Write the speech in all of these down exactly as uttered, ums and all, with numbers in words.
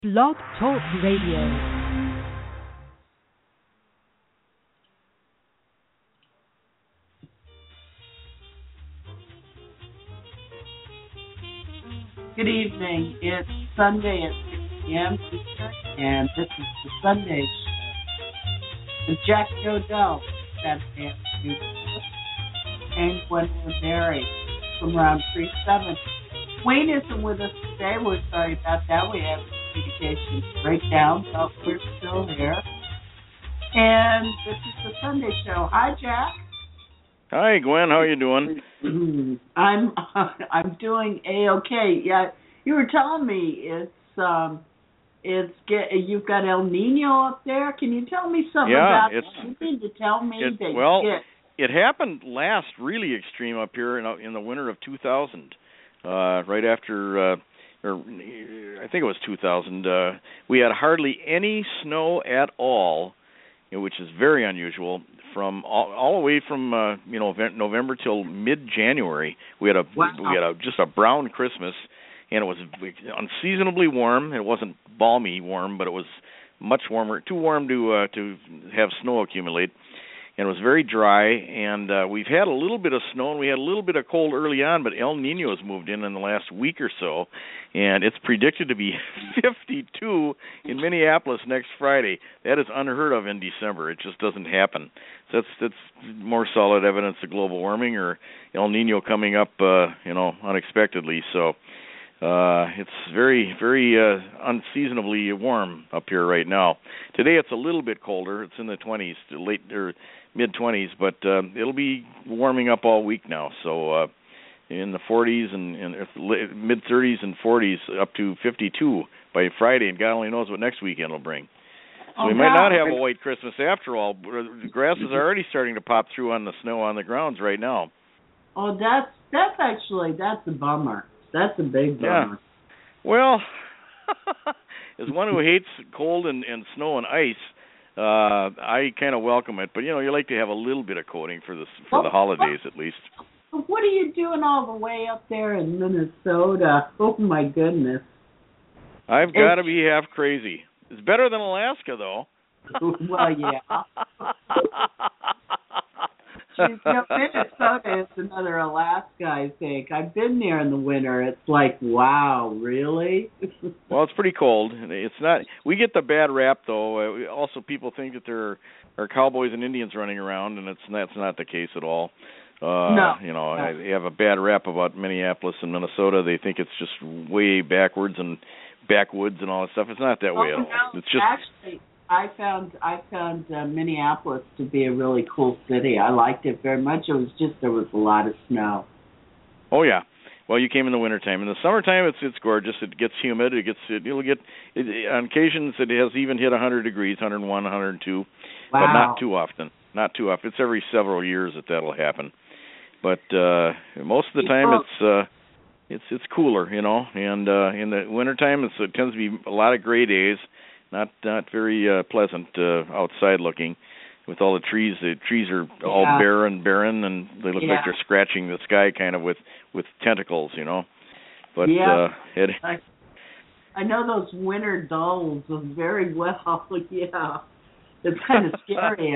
Blog Talk Radio. Good evening. It's Sunday at six p.m. Eastern, and this is the Sunday Show with Jackie Odell, Saturday afternoon, and Gwendolyn Berry from Round Tree seven. Wayne isn't with us today. We're sorry about that. We have a communication breakdown, but we're still here. And this is the Sunday Show. Hi, Jack. Hi, Gwen. How are you doing? I'm I'm doing a-okay. Yeah, you were telling me it's um it's get you've got El Nino up there. Can you tell me something yeah, about it? You need to tell me it, that well, get, it happened last really extreme up here in, in the winter of two thousand, uh, right after, uh, or I think it was two thousand. Uh, we had hardly any snow at all, which is very unusual. From all, all the way from uh, you know November till mid-January, we had a wow. we had a, just a brown Christmas, and it was unseasonably warm. It wasn't balmy warm, but it was much warmer, too warm to uh, to have snow accumulate. And it was very dry, and uh, we've had a little bit of snow, and we had a little bit of cold early on, but El Nino has moved in in the last week or so, and it's predicted to be fifty-two in Minneapolis next Friday. That is unheard of in December. It just doesn't happen. So that's that's more solid evidence of global warming or El Nino coming up, uh, you know, unexpectedly. So uh, it's very, very uh, unseasonably warm up here right now. Today it's a little bit colder. It's in the twenties, late or mid-twenties, but uh, it'll be warming up all week now. So uh, in the forties and, and mid-thirties and forties up to fifty-two by Friday, and God only knows what next weekend will bring. So oh, we might God. not have a white Christmas after all. The grasses are already starting to pop through on the snow on the grounds right now. Oh, that's that's actually that's a bummer. That's a big bummer. Yeah. Well, as one who hates cold and, and snow and ice, uh, I kind of welcome it. But you know, you like to have a little bit of coating for the for well, the holidays at least. What are you doing all the way up there in Minnesota? Oh my goodness! I've got to be half crazy. It's better than Alaska, though. Well, yeah. Geez, you know, Minnesota is another Alaska, I think. I've been there in the winter. It's like, wow, really? Well, it's pretty cold. It's not. We get the bad rap, though. Also, people think that there are cowboys and Indians running around, and it's that's not the case at all. Uh, no. You know, no. They have a bad rap about Minneapolis and Minnesota. They think it's just way backwards and backwoods and all that stuff. It's not that way oh, at all. No, it's just actually, I found I found uh, Minneapolis to be a really cool city. I liked it very much. It was just there was a lot of snow. Oh yeah. Well, you came in the wintertime. In the summertime, it's it's gorgeous. It gets humid. It gets it, you'll get it, on occasions it has even hit one hundred degrees, one oh one, one oh two, wow. but not too often. Not too often. It's every several years that that'll happen. But uh, most of the time, it's uh, it's it's cooler, you know. And uh, in the wintertime, it's, it tends to be a lot of gray days. Not not very uh, pleasant uh, outside looking, with all the trees. The trees are all yeah. bare and barren, and they look yeah. like they're scratching the sky, kind of with, with tentacles, you know. But yeah. uh, it, I, I know those winter dulls very well. Yeah, it's kind of scary.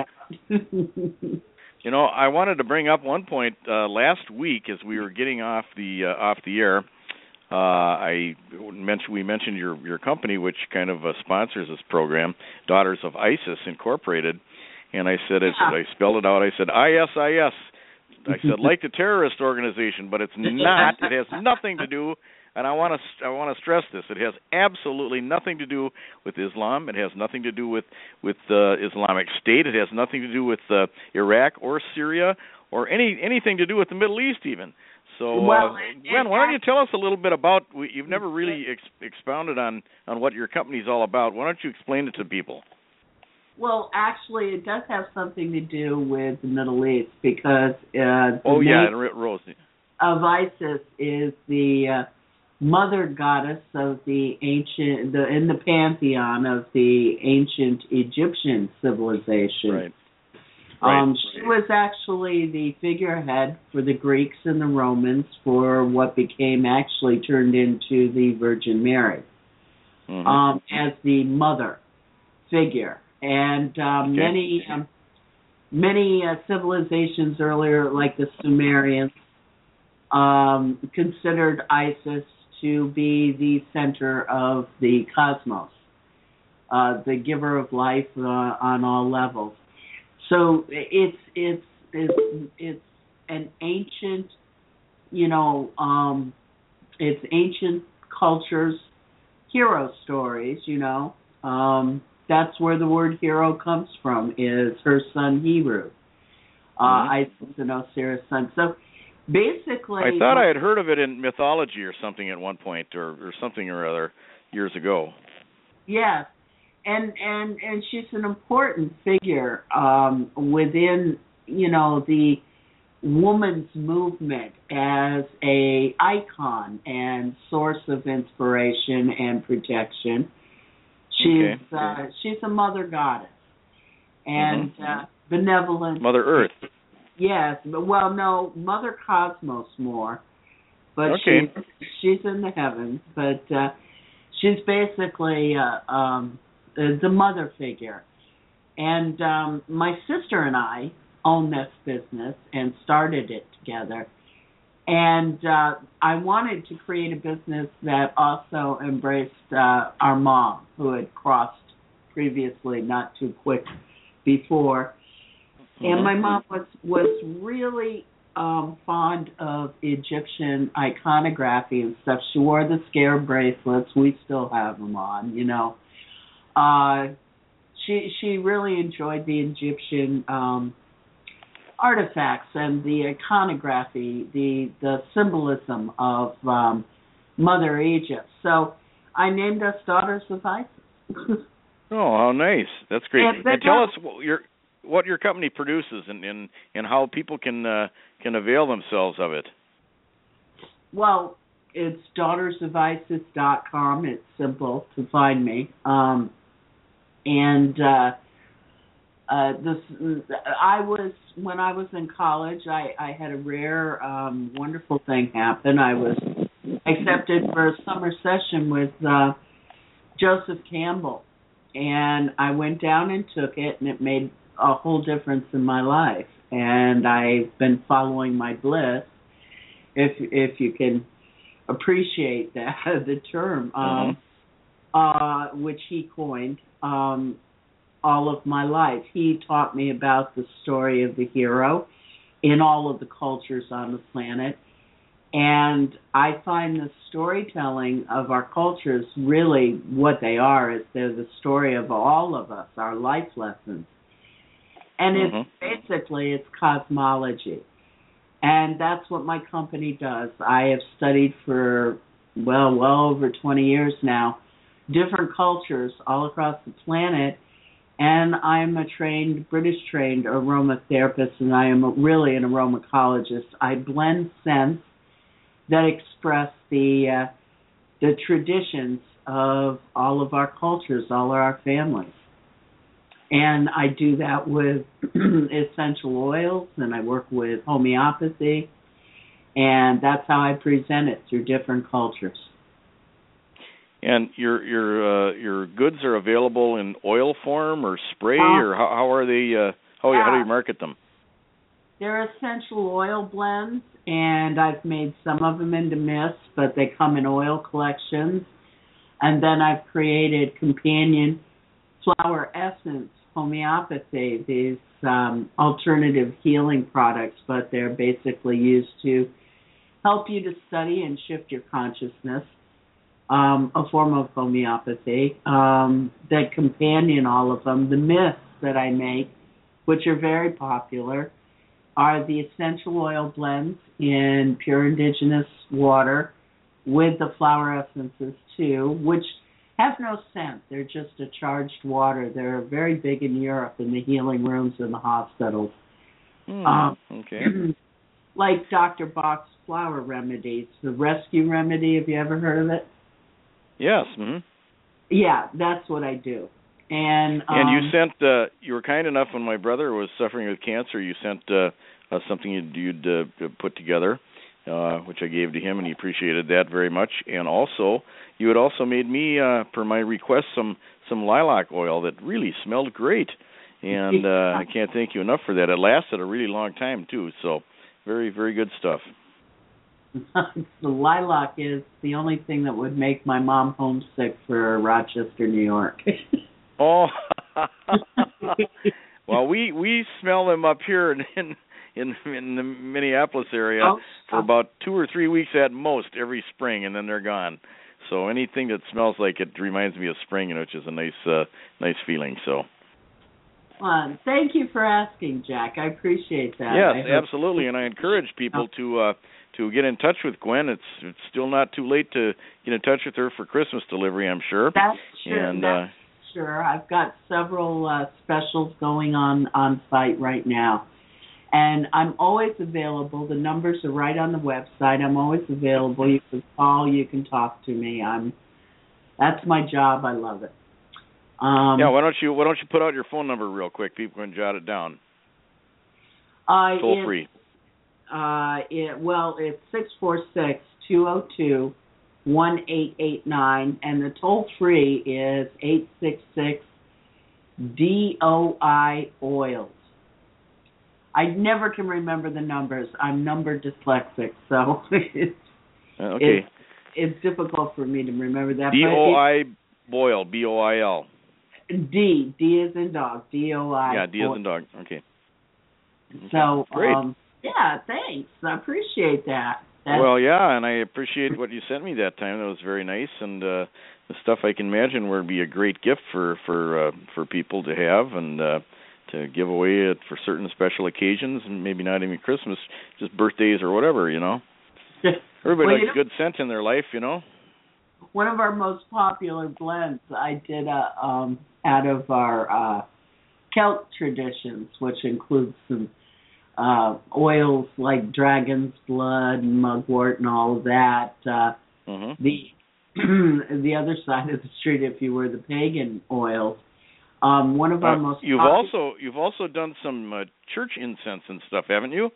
You know, I wanted to bring up one point uh, last week as we were getting off the uh, off the air. Uh, I mentioned we mentioned your your company, which kind of uh, sponsors this program, Daughters of ISIS Incorporated, and I said it's, yeah. I spelled it out. I said I S I S. I said like a terrorist organization, but it's not. It has nothing to do. And I want to I want to stress this. It has absolutely nothing to do with Islam. It has nothing to do with with uh, Islamic State. It has nothing to do with uh, Iraq or Syria or any anything to do with the Middle East even. So, well, uh, Gwen, why don't you tell us a little bit about? You've never really ex- expounded on, on what your company's all about. Why don't you explain it to people? Well, actually, it does have something to do with the Middle East because uh, the oh yeah, name and Rose of ISIS is the uh, mother goddess of the ancient, the in the pantheon of the ancient Egyptian civilization. Right. Right. Um, right. she was actually the figurehead for the Greeks and the Romans for what became actually turned into the Virgin Mary. mm-hmm. um, as the mother figure. And um, okay. many um, many uh, civilizations earlier, like the Sumerians, um, considered Isis to be the center of the cosmos, uh, the giver of life uh, on all levels. So it's it's it's it's an ancient, you know, um, it's ancient cultures, hero stories. You know, um, that's where the word hero comes from. Is her son Heru, uh, mm-hmm. Isis and Osiris' son. So basically, I thought I had heard of it in mythology or something at one point, or, or something or other years ago. Yes. And and and she's an important figure um, within, you know, the woman's movement as a icon and source of inspiration and protection. She's okay. uh, she's a mother goddess and mm-hmm. uh, benevolent. Mother Earth. Yes, but well, no, Mother Cosmos more, but okay. she's she's in the heavens. But uh, she's basically uh, um, the mother figure. And um, my sister and I own this business and started it together. And uh, I wanted to create a business that also embraced uh, our mom, who had crossed previously, not too quick before. Mm-hmm. And my mom was, was really um, fond of Egyptian iconography and stuff. She wore the scare bracelets. We still have them on, you know. Uh, she she really enjoyed the Egyptian um, artifacts and the iconography, the the symbolism of um, Mother Egypt. So I named us Daughters of Isis. Oh, how nice! That's great. And, and tell us what your what your company produces and and, and how people can uh, can avail themselves of it. Well, it's daughters of isis dot com. It's simple to find me. Um, and uh, uh, this, I was when I was in college. I, I had a rare, um, wonderful thing happen. I was accepted for a summer session with uh, Joseph Campbell, and I went down and took it, and it made a whole difference in my life. And I've been following my bliss, if if you can appreciate that the term, um, mm-hmm. uh, which he coined, um, all of my life. He taught me about the story of the hero in all of the cultures on the planet. And I find the storytelling of our cultures really what they are is they're the story of all of us, our life lessons. And mm-hmm. it's basically it's cosmology. And that's what my company does. I have studied for, well, well over twenty years now, different cultures all across the planet. And I'm a trained, British-trained aromatherapist, and I am a, really an aromacologist. I blend scents that express the uh, the traditions of all of our cultures, all of our families. And I do that with essential oils, and I work with homeopathy, and that's how I present it through different cultures. And your your uh, your goods are available in oil form or spray, uh, or how, how are they? Uh, how, yeah. how do you market them? They're essential oil blends, and I've made some of them into mists, but they come in oil collections. And then I've created companion flower essence homeopathy, these um, alternative healing products, but they're basically used to help you to study and shift your consciousness, um, a form of homeopathy um, that companion all of them. The mists that I make, which are very popular, are the essential oil blends in pure indigenous water with the flower essences too, which have no scent. They're just a charged water. They're very big in Europe in the healing rooms in the hospitals. Mm, um, okay. Like Doctor Bach's flower remedies, the rescue remedy. Have you ever heard of it? Yes. Mm-hmm. Yeah, that's what I do. And um, and you sent. Uh, you were kind enough when my brother was suffering with cancer. You sent uh, uh, something you'd, you'd uh, put together uh, which I gave to him, and he appreciated that very much. And also, you had also made me, uh, per my request, some some lilac oil that really smelled great. And uh, I can't thank you enough for that. It lasted a really long time, too. So very, very good stuff. The lilac is the only thing that would make my mom homesick for Rochester, New York. Oh, well, we we smell them up here in in, in, in the Minneapolis area oh, for about two or three weeks at most every spring, and then they're gone. So anything that smells like it reminds me of spring, which is a nice uh, nice feeling. So. Well, thank you for asking, Jack. I appreciate that. Yes, absolutely, and I encourage people to uh, to get in touch with Gwen. It's it's still not too late to get in touch with her for Christmas delivery, I'm sure. That's true. And, That's uh, sure. I've got several uh, specials going on on site right now, and I'm always available. The numbers are right on the website. I'm always available. You can call. You can talk to me. I'm. That's my job. I love it. Um, yeah, why don't you why don't you put out your phone number real quick? People can jot it down. Uh, Toll free. Uh, it, well, it's six four six, two zero two, one eight eight nine, and the toll free is eight six six D O I oils. I never can remember the numbers. I'm number dyslexic, so it's, okay. it's, it's difficult for me to remember that. D O I Boil, B O I L. D, D as in dog, D O I. Yeah, D as in dog, okay. okay. So, Great. Um, yeah, thanks. I appreciate that. That's well, yeah, and I appreciate what you sent me that time. That was very nice, and uh, the stuff I can imagine would be a great gift for for uh, for people to have and uh, to give away it for certain special occasions, and maybe not even Christmas, just birthdays or whatever, you know. Everybody well, likes you know, good scent in their life, you know. One of our most popular blends I did uh, um, out of our uh, Celt traditions, which includes some uh, oils like dragon's blood and mugwort and all of that. Uh, mm-hmm. The the other side of the street, if you were the pagan oils. Um, one of our uh, most you've popular... also you've also done some uh, church incense and stuff, haven't you?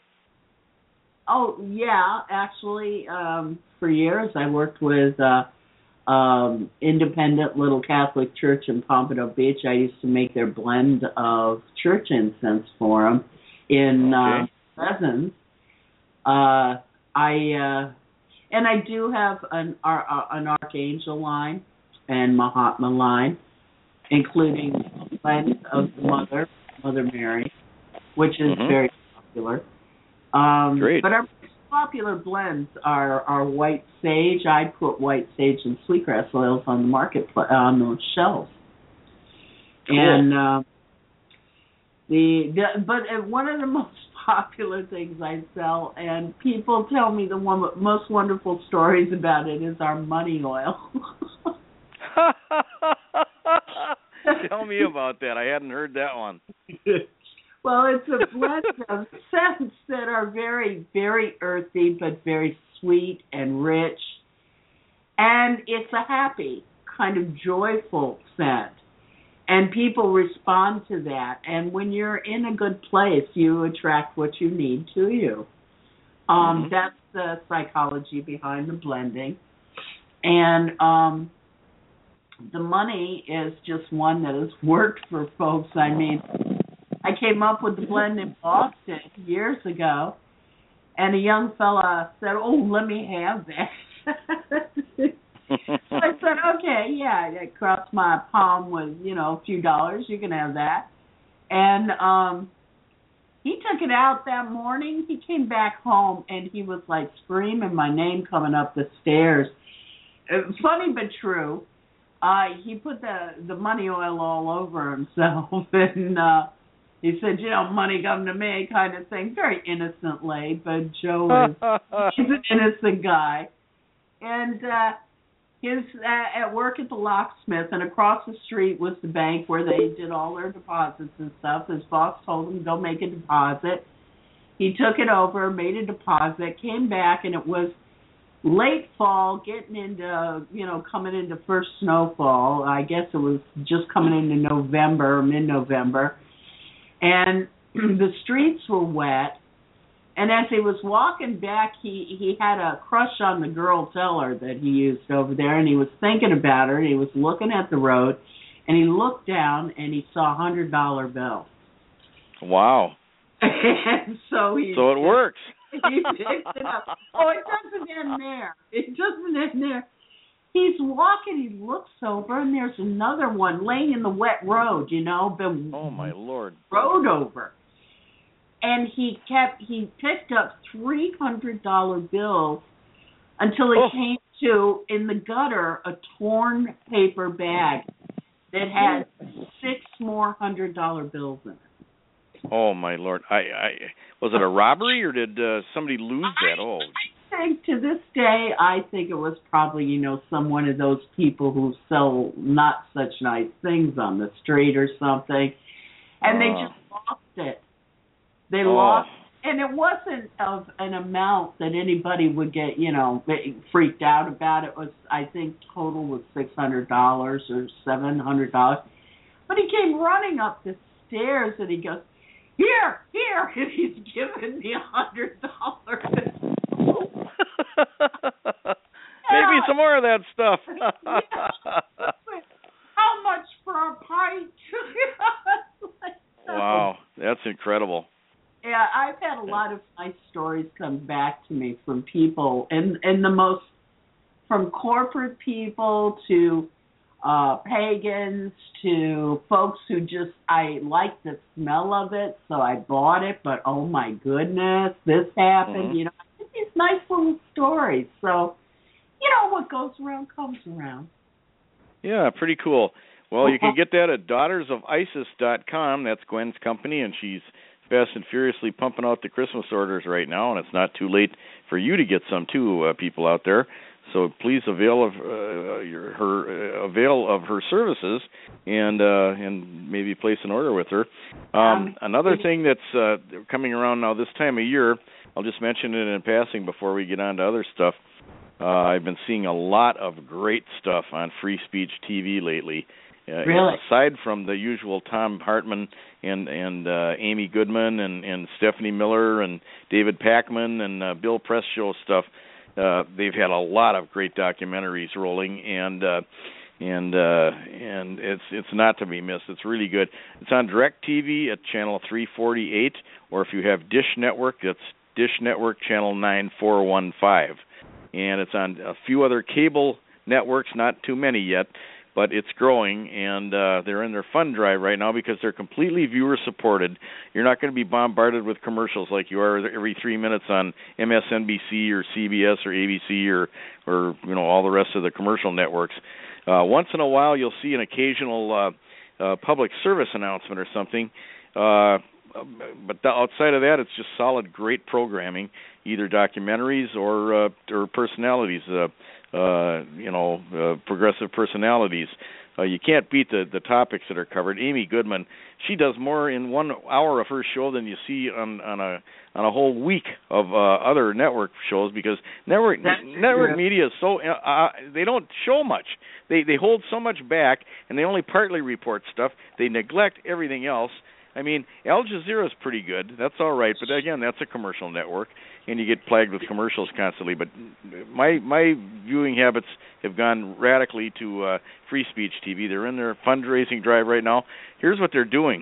Oh yeah, actually, um, for years I worked with uh, um, independent little Catholic church in Pompano Beach. I used to make their blend of church incense for them in okay. uh, resins. Uh, I uh, and I do have an uh, an Archangel line and Mahatma line, including a blend of Mother Mother Mary, which is mm-hmm. very popular. Um, Great. But our popular blends are, are white sage. I put white sage and sweetgrass oils on the market on those shelves. Cool. And uh, the, the but one of the most popular things I sell, and people tell me the one most wonderful stories about it, is our money oil. Tell me about that. I hadn't heard that one. Well, it's a blend of scents that are very, very earthy, but very sweet and rich. And it's a happy, kind of joyful scent. And people respond to that. And when you're in a good place, you attract what you need to you. Um, mm-hmm. That's the psychology behind the blending. And um, the money is just one that has worked for folks. I mean, I came up with the blend in Boston years ago, and a young fella said, "Oh, let me have that." So I said, "Okay, yeah." I crossed my palm with, you know, a few dollars. You can have that. And um, he took it out that morning. He came back home, and he was like screaming my name coming up the stairs. Uh, funny but true. Uh, he put the the money oil all over himself, and uh, he said, you know, money come to me kind of thing, very innocently, but Joe is he's an innocent guy. And uh, his uh, at work at the locksmith, and across the street was the bank where they did all their deposits and stuff. His boss told him, go make a deposit. He took it over, made a deposit, came back, and it was late fall, getting into, you know, coming into first snowfall. I guess it was just coming into November or mid-November. And the streets were wet, And as he was walking back, he, he had a crush on the girl teller that he used over there, and he was thinking about her, and he was looking at the road, and he looked down, and he saw a one hundred dollar bill. Wow. And so he... So it works. He picked it up. Oh, it doesn't end there. It doesn't end there. He's walking, he looks over, and there's another one laying in the wet road, you know, been oh, my Lord. rode over. And he kept, he picked up three hundred dollar bills until he oh. came to, in the gutter, a torn paper bag that had six more one hundred dollar bills in it. Oh, my Lord. I, I was it a robbery, or did uh, somebody lose that? Oh, I think to this day, I think it was probably, you know, some one of those people who sell not such nice things on the street or something. And uh. they just lost it. They oh. lost, and it wasn't of an amount that anybody would get, you know, freaked out about. It was, I think, total was six hundred dollars or seven hundred dollars. But he came running up the stairs, and he goes, "Here, here," and he's giving me a hundred dollars. Maybe some more of that stuff. How much for a pint? Wow, that's incredible. Yeah, I've had a lot of nice stories come back to me from people, and, and the most, from corporate people to uh, pagans to folks who just, I like the smell of it, so I bought it, but oh my goodness, this happened, mm-hmm. you know, these nice little stories. So, you know, what goes around comes around. Yeah, pretty cool. Well, you can get that at daughters of isis dot com. That's Gwen's company, and she's fast and furiously pumping out the Christmas orders right now, and it's not too late for you to get some too, uh, people out there. So please avail of uh, your, her uh, avail of her services, and uh, and maybe place an order with her. Um, um, another thing that's uh, coming around now this time of year, I'll just mention it in passing before we get on to other stuff. Uh, I've been seeing a lot of great stuff on Free Speech T V lately. Uh, really? Aside from the usual Tom Hartman and and uh, Amy Goodman and, and Stephanie Miller and David Pakman and uh, Bill Press show stuff, uh, they've had a lot of great documentaries rolling, and uh, and uh, and it's it's not to be missed. It's really good. It's on DirecTV at channel three forty-eight, or if you have Dish Network, that's Dish Network channel nine four one five, and it's on a few other cable networks, not too many yet. But it's growing, and uh, they're in their fund drive right now because they're completely viewer-supported. You're not going to be bombarded with commercials like you are every three minutes on M S N B C or C B S or A B C or, or you know, all the rest of the commercial networks. Uh, once in a while, you'll see an occasional uh, uh, public service announcement or something. Uh, but outside of that, it's just solid, great programming, either documentaries or uh, or personalities. Uh, Uh, you know, uh, progressive personalities. Uh, you can't beat the, the topics that are covered. Amy Goodman, she does more in one hour of her show than you see on, on a on a whole week of uh, other network shows, because network That's network true. media is so uh, they don't show much. They they hold so much back, and they only partly report stuff. They neglect everything else. I mean, Al Jazeera is pretty good. That's all right, but again, that's a commercial network, and you get plagued with commercials constantly. But my my viewing habits have gone radically to uh, Free Speech T V. They're in their fundraising drive right now. Here's what they're doing.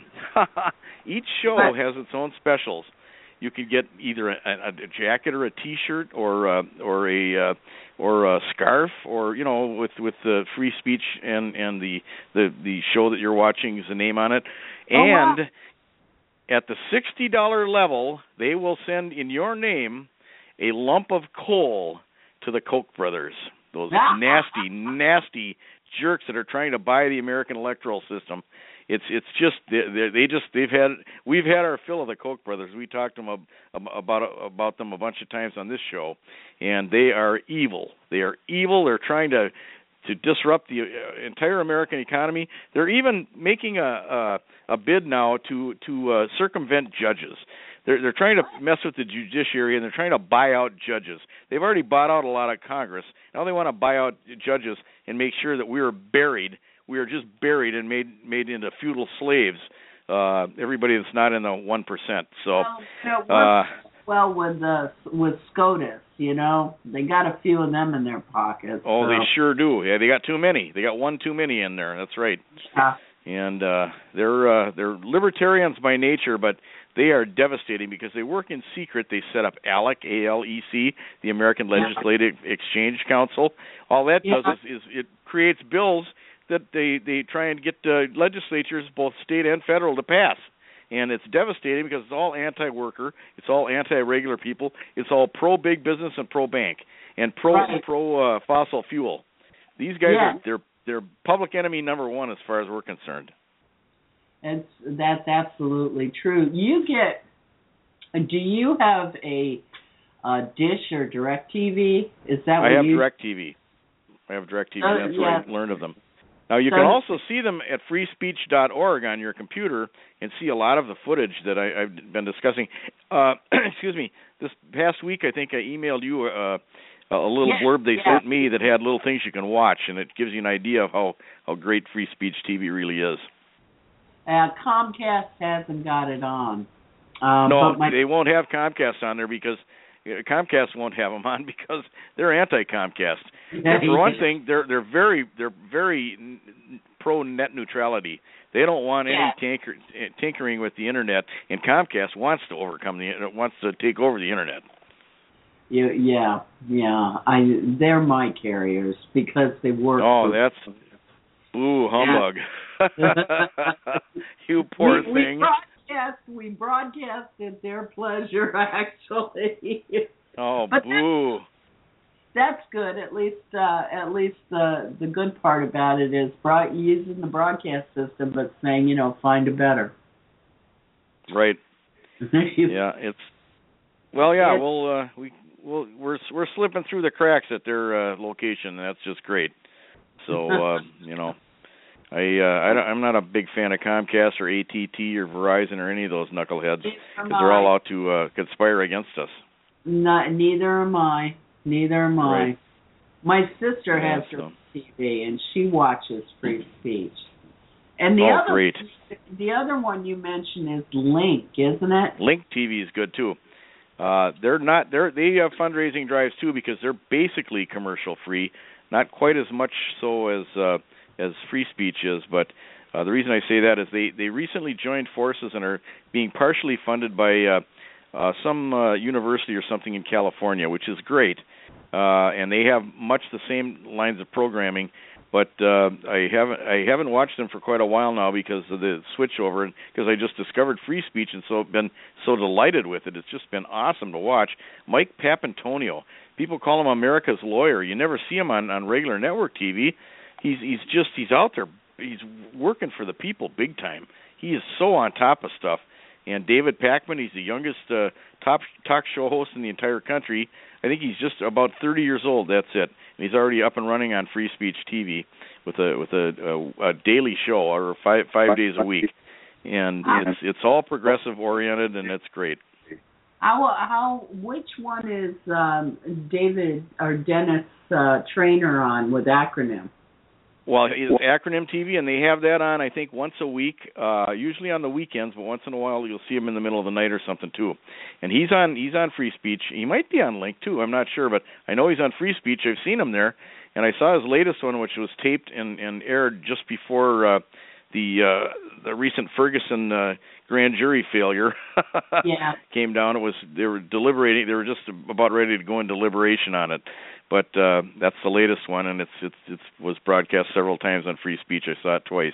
Each show has its own specials. You could get either a, a, a jacket or a T-shirt or uh, or a uh, or a scarf, or you know, with with the free speech and and the the the show that you're watching is the name on it. And oh, wow. At the sixty dollar level, they will send in your name a lump of coal to the Koch brothers, those nasty, nasty jerks that are trying to buy the American electoral system. It's it's just they, they just they've had we've had our fill of the Koch brothers. We talked to them about about them a bunch of times on this show, and they are evil. They are evil. They're trying to to disrupt the entire American economy. They're even making a a, a bid now to to uh, circumvent judges. They're they're trying to mess with the judiciary, and they're trying to buy out judges. They've already bought out a lot of Congress. Now they want to buy out judges and make sure that we are buried. We are just buried and made made into feudal slaves. Uh, everybody that's not in the one percent. So, no, no, uh, well with the with SCOTUS. You know, they got a few of them in their pockets. Oh, so. they sure do. Yeah, they got too many. They got one too many in there. That's right. Yeah. And uh, they're uh, they're libertarians by nature, but they are devastating because they work in secret. They set up ALEC, A L E C, the American Legislative yeah. Exchange Council. All that yeah. does is, is it creates bills that they, they try and get uh, legislatures, both state and federal, to pass. And it's devastating because it's all anti-worker, it's all anti-regular people, it's all pro-big business and pro-bank, and pro right. pro uh, fossil fuel. These guys yeah. are they're they're public enemy number one as far as we're concerned. It's, that's absolutely true. You get, do you have a, a Dish or DirecTV? Is that what I have you... DirecTV. I have DirecTV. Uh, that's yeah. where I learned of them. Now, you so, can also see them at free speech dot org on your computer and see a lot of the footage that I, I've been discussing. Uh, excuse me. This past week, I think I emailed you a, a little yeah, blurb they yeah. sent me that had little things you can watch, and it gives you an idea of how, how great free speech T V really is. Uh, Comcast hasn't got it on. Um, no, but my... they won't have Comcast on there because Comcast won't have them on because they're anti-Comcast. And for one thing, they're they're very they're very pro net neutrality. They don't want yeah. any tinker, tinkering with the internet, and Comcast wants to overcome the wants to take over the internet. Yeah, yeah, yeah. I they're my carriers because they work. Oh, for... that's ooh humbug. You poor we, thing. We broadcast, we broadcast at their pleasure, actually. Oh, but boo. That's, that's good. At least, uh, at least the the good part about it is broad, using the broadcast system, but saying, you know, find a better. Right. yeah, it's well, yeah. It's, we'll uh, we we'll, we're we're slipping through the cracks at their uh, location. That's just great. So uh, you know. I, uh, I don't, I'm not a big fan of Comcast or A T T or Verizon or any of those knuckleheads because they're all out to uh, conspire against us. Not, neither am I. Neither am I. Right. My sister yeah, has so. her T V and she watches free speech. And the oh, other, great. The other one you mentioned is Link, isn't it? Link T V is good too. Uh, they're not. They're they have fundraising drives too because they're basically commercial free. Not quite as much so as. Uh, as free speech is, but uh, the reason I say that is they, they recently joined forces and are being partially funded by uh, uh, some uh, university or something in California, which is great, uh, and they have much the same lines of programming, but uh, I haven't I haven't watched them for quite a while now because of the switchover, and because I just discovered free speech and so been so delighted with it. It's just been awesome to watch. Mike Papantonio, people call him America's lawyer. You never see him on, on regular network T V. He's he's just he's out there. He's working for the people big time. He is so on top of stuff. And David Pakman, he's the youngest uh, top talk show host in the entire country. I think he's just about thirty years old. That's it. And he's already up and running on Free Speech T V with a with a, a, a daily show or five five days a week. And it's it's all progressive oriented, and it's great. How how which one is um, David or Dennis uh, Trainer on with Acronym? Well, it's Acronym T V, and they have that on, I think, once a week, uh, usually on the weekends, but once in a while you'll see him in the middle of the night or something, too. And he's on he's on Free Speech. He might be on Link, too. I'm not sure, but I know he's on Free Speech. I've seen him there, and I saw his latest one, which was taped and, and aired just before uh, the uh, the recent Ferguson uh, grand jury failure yeah. came down. It was they were deliberating. They were just about ready to go into deliberation on it. But uh, that's the latest one, and it's it's it was broadcast several times on Free Speech. I saw it twice.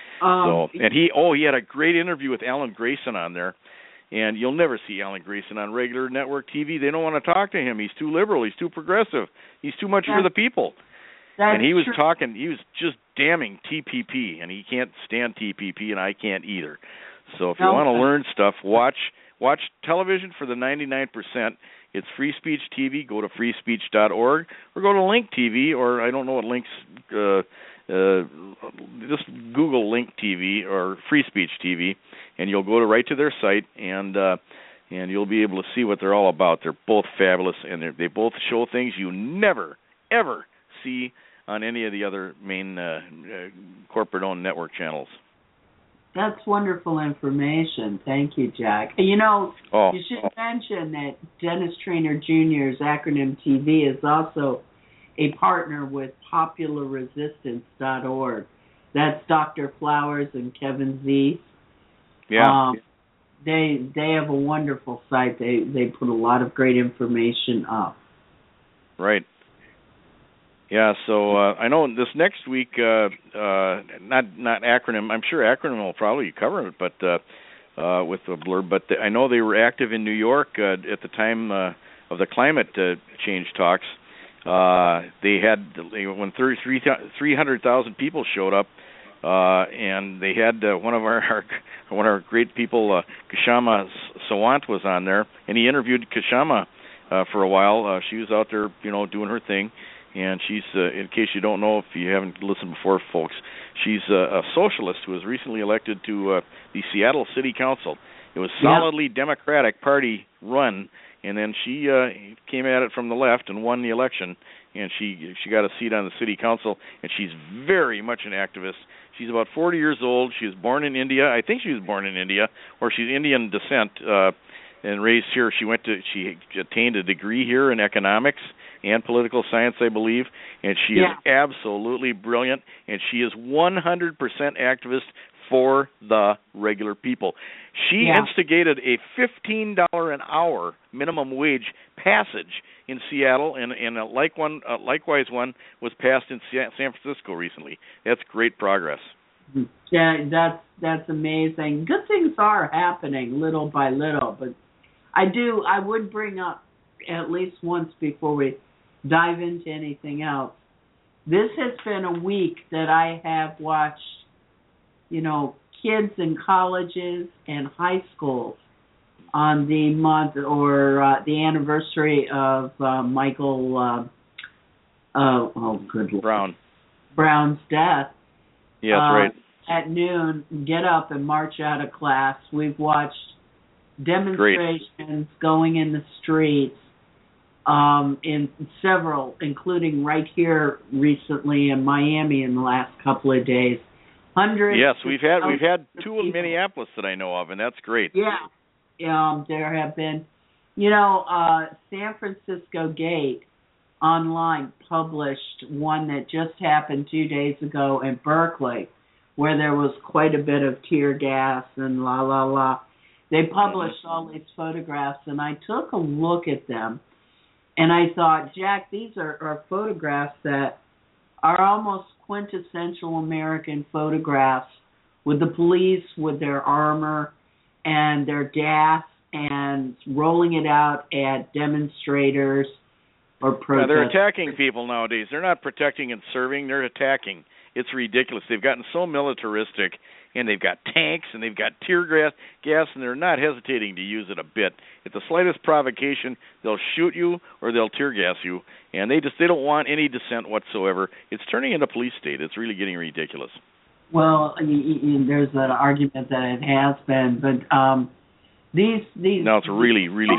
Um, so and he oh he had a great interview with Alan Grayson on there, and you'll never see Alan Grayson on regular network T V. They don't want to talk to him. He's too liberal. He's too progressive. He's too much for the people. And he was true. talking. He was just damning T P P, and he can't stand T P P, and I can't either. So if you no, want to learn stuff, watch watch television for the ninety-nine percent. It's Free Speech T V. Go to free speech dot org or go to Link T V, or I don't know what links. Uh, uh, just Google Link T V or Free Speech T V, and you'll go to right to their site, and uh, and you'll be able to see what they're all about. They're both fabulous, and they both show things you never ever see on any of the other main uh, uh, corporate-owned network channels. that's wonderful information. Thank you, Jack. You know, Oh. you should mention that Dennis Trainer Junior's Acronym T V is also a partner with popular resistance dot org. That's Doctor Flowers and Kevin Z. Yeah. Um, they they have a wonderful site. They they put a lot of great information up. Right. Yeah, so uh, I know this next week, uh, uh, not not acronym. I'm sure acronym will probably cover it, but uh, uh, with the blurb. But the, I know they were active in New York uh, at the time uh, of the climate uh, change talks. Uh, they had they, when three hundred thousand people showed up, uh, and they had uh, one of our, our one of our great people, uh, Kshama Sawant, was on there, and he interviewed Kshama uh, for a while. Uh, she was out there, you know, doing her thing. And she's, uh, in case you don't know, if you haven't listened before, folks, she's a, a socialist who was recently elected to uh, the Seattle City Council. It was solidly yeah. Democratic Party run, and then she uh, came at it from the left and won the election. And she she got a seat on the City Council, and she's very much an activist. She's about forty years old. She was born in India. I think she was born in India, or she's Indian descent uh, and raised here. She went to she attained a degree here in economics and political science, I believe, and she yeah. is absolutely brilliant, and she is one hundred percent activist for the regular people. She yeah. instigated a fifteen dollars an hour minimum wage passage in Seattle, and, and a like one, uh, likewise one was passed in San Francisco recently. That's great progress. Yeah, that's, that's amazing. Good things are happening little by little, but I do, I would bring up at least once before we dive into anything else. This has been a week that I have watched, you know, kids in colleges and high schools on the month or uh, the anniversary of uh, Michael, uh, uh, oh, good Lord. Brown. Brown's death. Yeah, that's uh, right. At noon, get up and march out of class. We've watched demonstrations Great. going in the streets. Um, in several, including right here recently in Miami in the last couple of days. Hundreds. Yes, we've had we've had two people. in Minneapolis that I know of, and that's great. Yeah, um, there have been, you know, uh, San Francisco Gate online published one that just happened two days ago in Berkeley, where there was quite a bit of tear gas and la la la. They published mm-hmm. all these photographs, and I took a look at them. And I thought, Jack, these are, are photographs that are almost quintessential American photographs with the police, with their armor and their gas and rolling it out at demonstrators or protesters. Yeah, they're attacking people nowadays. They're not protecting and serving. They're attacking. It's ridiculous. They've gotten so militaristic, and they've got tanks, and they've got tear gas, gas, and they're not hesitating to use it a bit. At the slightest provocation, they'll shoot you or they'll tear gas you, and they just they don't want any dissent whatsoever. It's turning into police state. It's really getting ridiculous. Well, you, you, there's an argument that it has been, but um, these these no, it's really really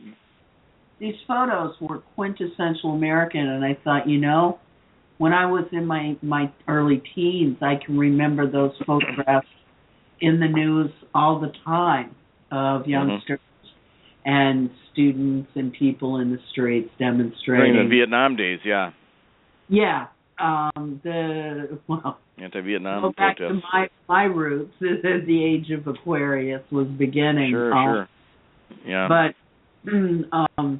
these photos were quintessential American, and I thought, you know, when I was in my, my early teens, I can remember those photographs in the news all the time of youngsters mm-hmm. and students and people in the streets demonstrating. During the Vietnam days, yeah. Yeah. Um, the, well, anti-Vietnam go back protests. to my, my roots. The age of Aquarius was beginning. Sure, um, sure. Yeah. But um,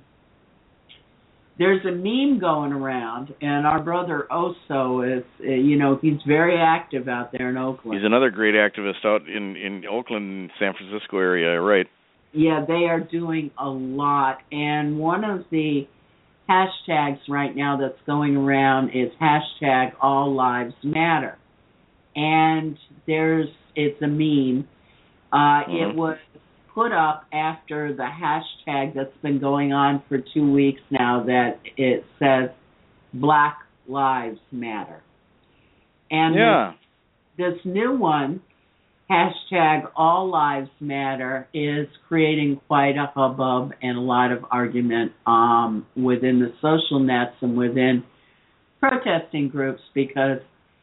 there's a meme going around, and our brother Oso is, uh, you know, he's very active out there in Oakland. He's another great activist out in, in Oakland, San Francisco area, right? Yeah, they are doing a lot. And one of the hashtags right now that's going around is hashtag All Lives Matter. And there's, it's a meme. Uh, mm-hmm. It was put up after the hashtag that's been going on for two weeks now that it says Black Lives Matter. And yeah. this, this new one, hashtag All Lives Matter, is creating quite a hubbub and a lot of argument um, within the social nets and within protesting groups, because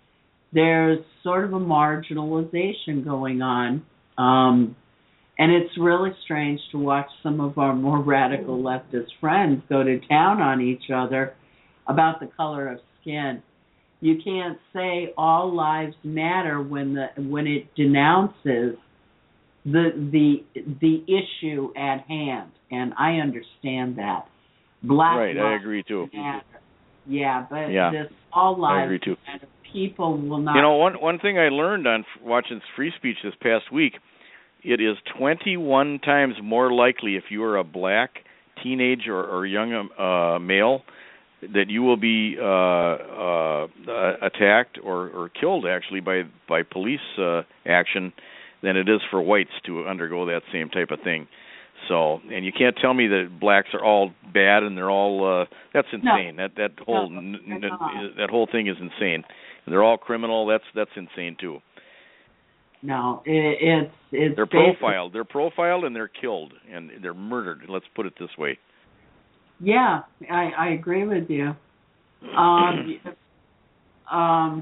there's sort of a marginalization going on. Um, and it's really strange to watch some of our more radical leftist friends go to town on each other about the color of skin. You can't say all lives matter when the when it denounces the the the issue at hand, and I understand that. Black right, lives I agree too. matter. Yeah, but yeah. this all lives I agree too. matter. People will not. You know, one one thing I learned on watching free speech this past week, it is twenty-one times more likely if you are a black teenage or, or young uh, male that you will be uh, uh, attacked or, or killed actually by by police uh, action than it is for whites to undergo that same type of thing. So, and you can't tell me that blacks are all bad and they're all uh, that's insane. No. That that whole no, n- n- that whole thing is insane. They're all criminal. That's that's insane too. No, it, it's it's they're profiled. They're profiled and they're killed and they're murdered. Let's put it this way. Yeah, I, I agree with you. Um, um,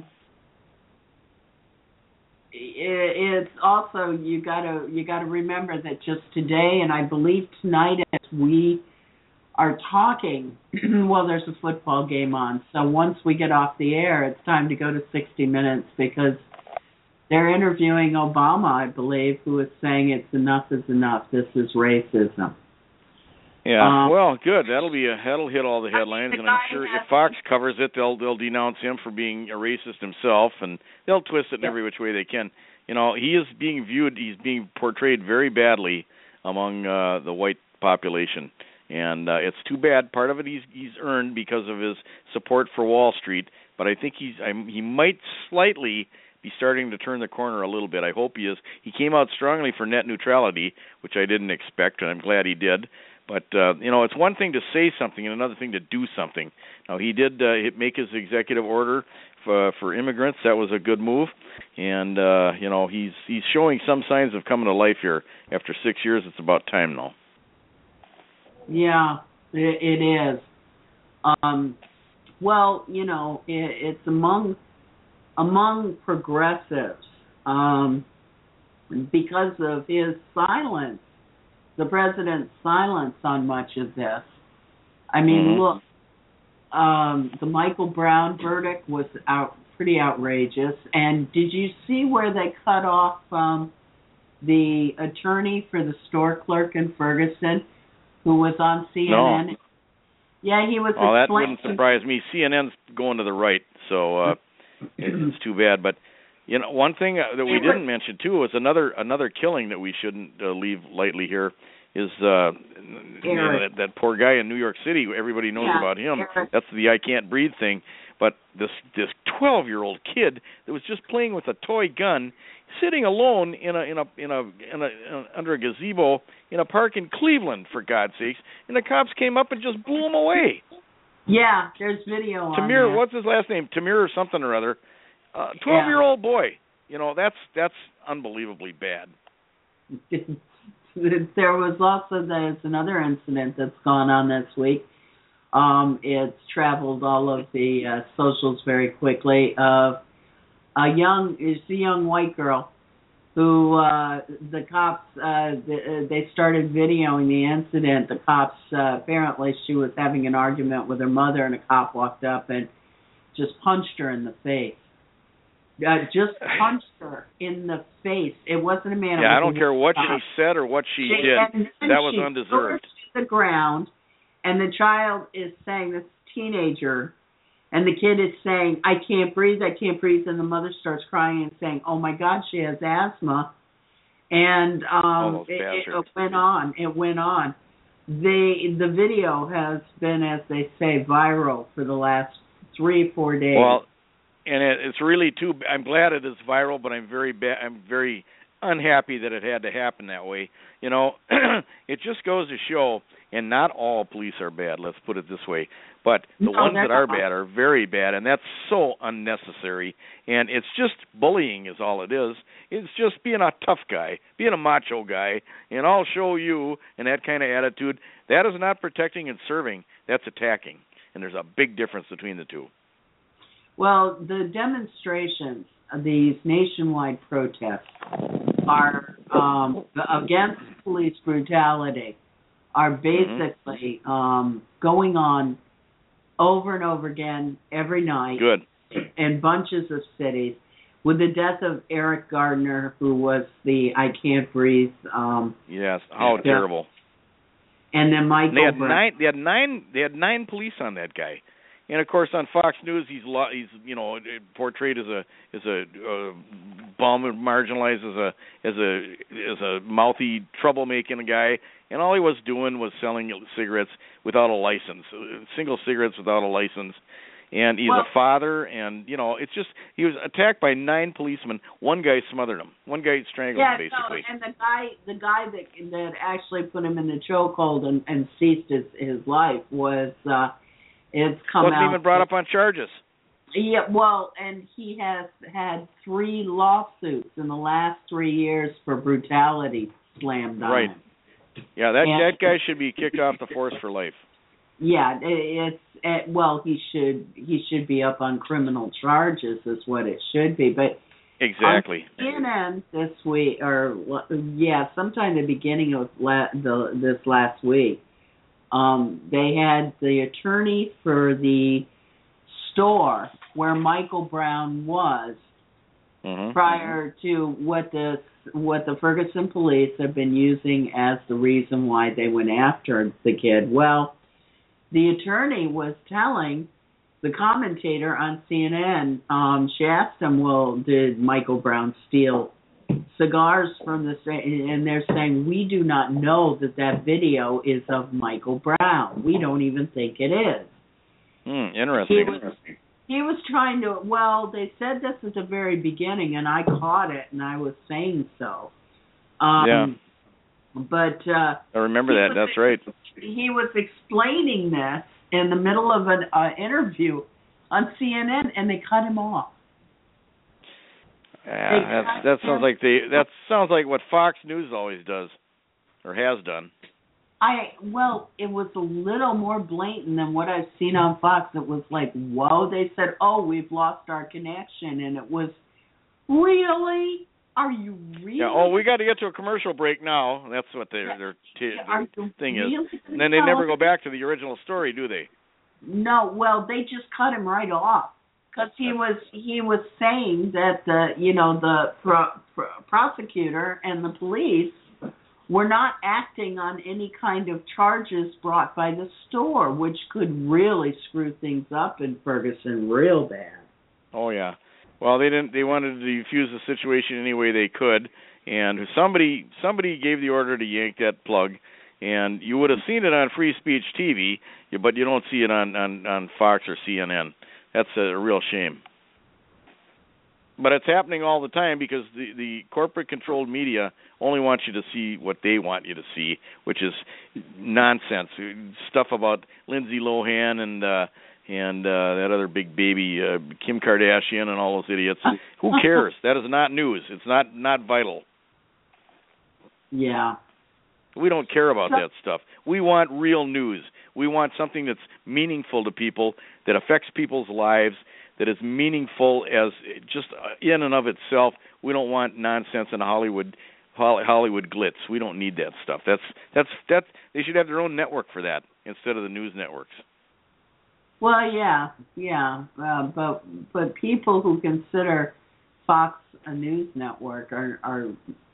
it, it's also you gotta you gotta remember that just today and I believe tonight as we are talking, well, there's a football game on. So once we get off the air, it's time to go to sixty minutes because they're interviewing Obama, I believe, who is saying it's enough is enough. This is racism. Yeah, um, well, good. That'll be a that'll hit all the headlines, and I'm sure if Fox covers it, they'll they'll denounce him for being a racist himself, and they'll twist it in every which way they can. You know, he is being viewed, he's being portrayed very badly among uh, the white population, and uh, it's too bad. Part of it he's he's earned because of his support for Wall Street, but I think he's I'm, he might slightly be starting to turn the corner a little bit. I hope he is. He came out strongly for net neutrality, which I didn't expect, and I'm glad he did. But, uh, you know, it's one thing to say something and another thing to do something. Now, he did uh, make his executive order for, for immigrants. That was a good move. And, uh, you know, he's he's showing some signs of coming to life here. After six years, it's about time now. Yeah, it, it is. Um, well, you know, it, it's among among progressives um, because of his silence. The president's silence on much of this. I mean, mm-hmm. look, um, the Michael Brown verdict was out pretty outrageous. And did you see where they cut off um, the attorney for the store clerk in Ferguson, who was on C N N? No. Yeah, he was. Oh, that wouldn't surprise me. C N N's going to the right, so uh, it's too bad. But you know, one thing that we didn't mention too was another another killing that we shouldn't uh, leave lightly here is uh, you know, that, that poor guy in New York City. Everybody knows yeah, about him. Eric. That's the I can't breathe thing. But this this twelve-year-old kid that was just playing with a toy gun, sitting alone in a in a in a, in a, in a under a gazebo in a park in Cleveland, for God's sakes, and the cops came up and just blew him away. Yeah, there's video on Tamir, that. what's his last name? Tamir or something or other. Uh, twelve-year-old yeah. boy. You know, that's that's unbelievably bad. There was also there's another incident that's gone on this week. Um, it's traveled all of the uh, socials very quickly. Of a young, it's a young white girl who uh, the cops uh, the, they started videoing the incident. The cops uh, apparently she was having an argument with her mother, and a cop walked up and just punched her in the face. Uh, just punched her in the face. It wasn't a man. Yeah, I don't care what she said or what she, she did. That was she undeserved. To the ground, and the child is saying, this teenager, and the kid is saying, "I can't breathe, I can't breathe," and the mother starts crying and saying, "Oh my God, she has asthma," and um, it, it went on. It went on. They the video has been, as they say, viral for the last three, four days. Well. And it, it's really too. I'm glad it is viral, but I'm very ba- I'm very unhappy that it had to happen that way. You know, it just goes to show, and not all police are bad. Let's put it this way. But the no, ones that are not. bad are very bad, and that's so unnecessary. And it's just bullying is all it is. It's just being a tough guy, being a macho guy, and I'll show you, and that kind of attitude. That is not protecting and serving. That's attacking, and there's a big difference between the two. Well, the demonstrations these nationwide protests are um, against police brutality are basically mm-hmm. um, going on over and over again every night. Good. In bunches of cities. With the death of Eric Gardner, who was the I Can't Breathe. Um, yes, how death. terrible. And then Michael. They had Brown. nine. They had nine. They had nine police on that guy, and of course on Fox News he's he's you know portrayed as a as a uh, bum and marginalized as a as a as a mouthy troublemaking guy, and all he was doing was selling cigarettes without a license, single cigarettes without a license. And he's well, a father, and, you know, it's just, he was attacked by nine policemen. One guy smothered him. One guy strangled yeah, him, basically. Yeah, no, and the guy the guy that that actually put him in the chokehold and, and ceased his, his life was, uh, it's come Wasn't out. Wasn't even brought up on charges. Yeah, well, and he has had three lawsuits in the last three years for brutality slammed on right. him. Yeah, that, and, that guy should be kicked off the force for life. Yeah, it's it, well, he should he should be up on criminal charges, is what it should be. But exactly. On C N N this week, or yeah, sometime the beginning of la- the this last week, um, they had the attorney for the store where Michael Brown was mm-hmm. prior to what the what the Ferguson police have been using as the reason why they went after the kid. Well, the attorney was telling the commentator on C N N, um, she asked him, well, did Michael Brown steal cigars from the, and they're saying, we do not know that that video is of Michael Brown. We don't even think it is. Hmm, interesting. He was, he was trying to, well, they said this at the very beginning, and I caught it, and I was saying so. Um, yeah. But uh, I remember that. Was, That's right. He was explaining this in the middle of an uh, interview on C N N, and they cut him off. Yeah, that's, that sounds like the that sounds like what Fox News always does, or has done. I well, it was a little more blatant than what I've seen on Fox. It was like, whoa! They said, "Oh, we've lost our connection," and it was really. Are you really? Yeah. Oh, we got to get to a commercial break now. That's what their their, t- their thing really is. And then they never go back to the original story, do they? No. Well, they just cut him right off because he was he was saying that the you know the pro, pro, prosecutor and the police were not acting on any kind of charges brought by the store, which could really screw things up in Ferguson real bad. Oh yeah. Well, they didn't. They wanted to defuse the situation any way they could, and somebody somebody gave the order to yank that plug, and you would have seen it on Free Speech T V, but you don't see it on, on, on Fox or C N N. That's a real shame. But it's happening all the time because the, the corporate-controlled media only wants you to see what they want you to see, which is nonsense. Stuff about Lindsay Lohan and uh, and uh, that other big baby, uh, Kim Kardashian and all those idiots. Who cares? That is not news. It's not, not vital. Yeah. We don't care about that stuff. We want real news. We want something that's meaningful to people, that affects people's lives, that is meaningful as just in and of itself. We don't want nonsense in Hollywood Hollywood glitz. We don't need that stuff. That's that's that's they should have their own network for that instead of the news networks. Well, yeah, yeah, uh, but but people who consider Fox a news network are are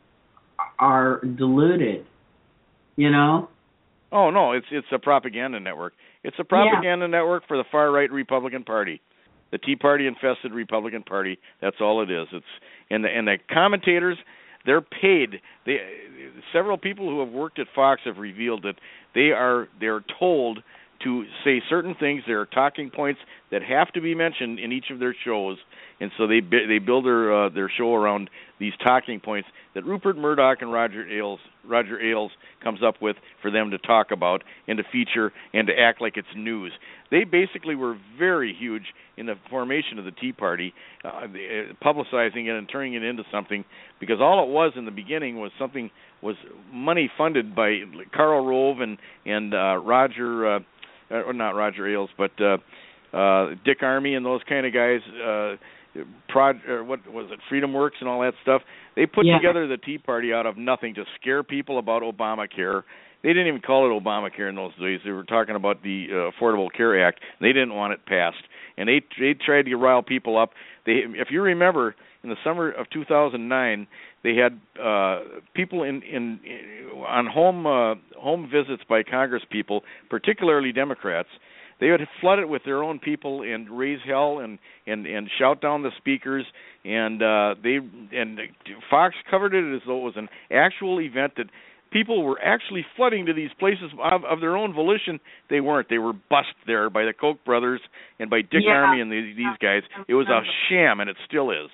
are deluded, you know. Oh no, it's it's a propaganda network. It's a propaganda yeah. network for the far right Republican Party, the Tea Party infested Republican Party. That's all it is. It's and the and the commentators, they're paid. They several people who have worked at Fox have revealed that they are they're told to say certain things. There are talking points that have to be mentioned in each of their shows, and so they they build their uh, their show around these talking points that Rupert Murdoch and Roger Ailes Roger Ailes comes up with for them to talk about and to feature and to act like it's news. They basically were very huge in the formation of the Tea Party, uh, publicizing it and turning it into something, because all it was in the beginning was something was money funded by Karl Rove and and uh, Roger. Uh, or not Roger Ailes, but uh, uh, Dick Armey and those kind of guys, uh, prod, or what was it, Freedom Works and all that stuff. They put yeah. together the Tea Party out of nothing to scare people about Obamacare. They didn't even call it Obamacare in those days. They were talking about the uh, Affordable Care Act. They didn't want it passed, and they they tried to rile people up. They, if you remember, in the summer of two thousand nine, they had uh, people in, in, in on home uh, home visits by Congress people, particularly Democrats. They would flood it with their own people and raise hell and, and, and shout down the speakers. And uh, they and Fox covered it as though it was an actual event that people were actually flooding to these places of, of their own volition. They weren't. They were bussed there by the Koch brothers and by Dick yeah. Armey and these, these guys. It was a sham, and it still is.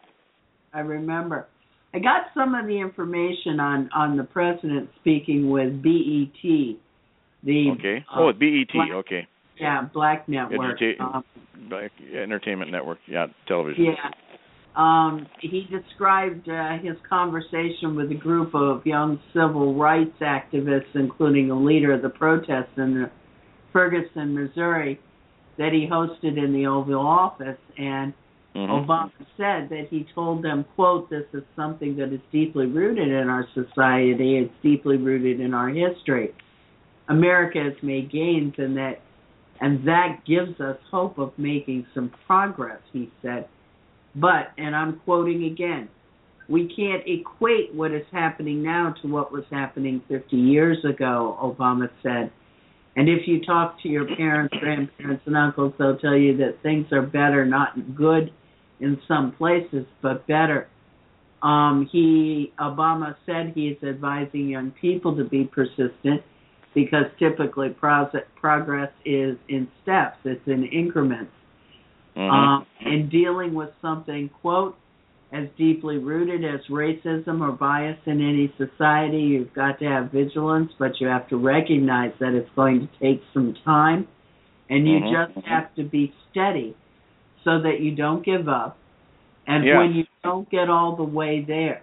I remember. I got some of the information on, on the president speaking with B E T. The, okay. Oh, uh, B E T. Black, okay. Yeah, Black Network. Eduta- um, Black Entertainment Network. Yeah, television. Yeah. Um, he described uh, his conversation with a group of young civil rights activists, including a leader of the protests in Ferguson, Missouri, that he hosted in the Oval Office. And mm-hmm. Obama said that he told them, quote, "This is something that is deeply rooted in our society. It's deeply rooted in our history. America has made gains, and that, and that gives us hope of making some progress," he said. But, and I'm quoting again, "we can't equate what is happening now to what was happening fifty years ago, Obama said. And if you talk to your parents, grandparents, and uncles, they'll tell you that things are better, not good in some places, but better. Um, he, Obama said he is advising young people to be persistent because typically pro- progress is in steps, it's in increments. Mm-hmm. Um, and dealing with something, quote, "as deeply rooted as racism or bias in any society, you've got to have vigilance, but you have to recognize that it's going to take some time, and you mm-hmm. just have to be steady so that you don't give up, and yes. when you don't get all the way there."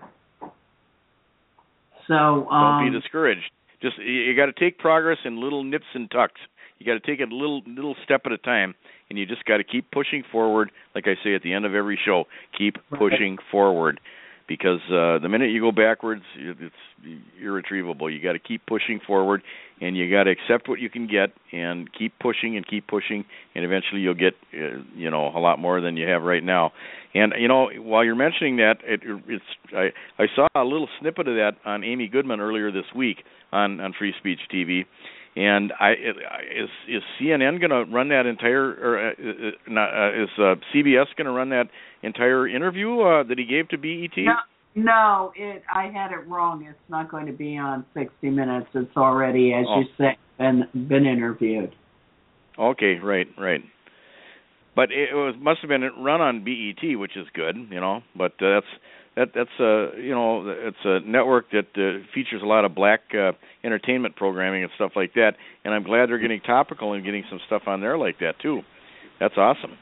So um, don't be discouraged. Just you, you got to take progress in little nips and tucks. You got to take it a little little step at a time. And you just got to keep pushing forward, like I say at the end of every show. Keep pushing forward, because uh, the minute you go backwards, it's irretrievable. You got to keep pushing forward, and you got to accept what you can get, and keep pushing and keep pushing, and eventually you'll get, uh, you know, a lot more than you have right now. And you know, while you're mentioning that, it, it's I, I saw a little snippet of that on Amy Goodman earlier this week on, on Free Speech T V. And I is is C N N going to run that entire, or uh, not, uh, is uh, C B S going to run that entire interview uh, that he gave to B E T? No, no, it. I had it wrong. It's not going to be on sixty minutes. It's already, as oh. you say, been been interviewed. Okay, right, right. But it was must have been run on B E T, which is good, you know. But uh, that's. That that's a you know it's a network that uh, features a lot of black uh, entertainment programming and stuff like that, and I'm glad they're getting topical and getting some stuff on there like that too. That's awesome.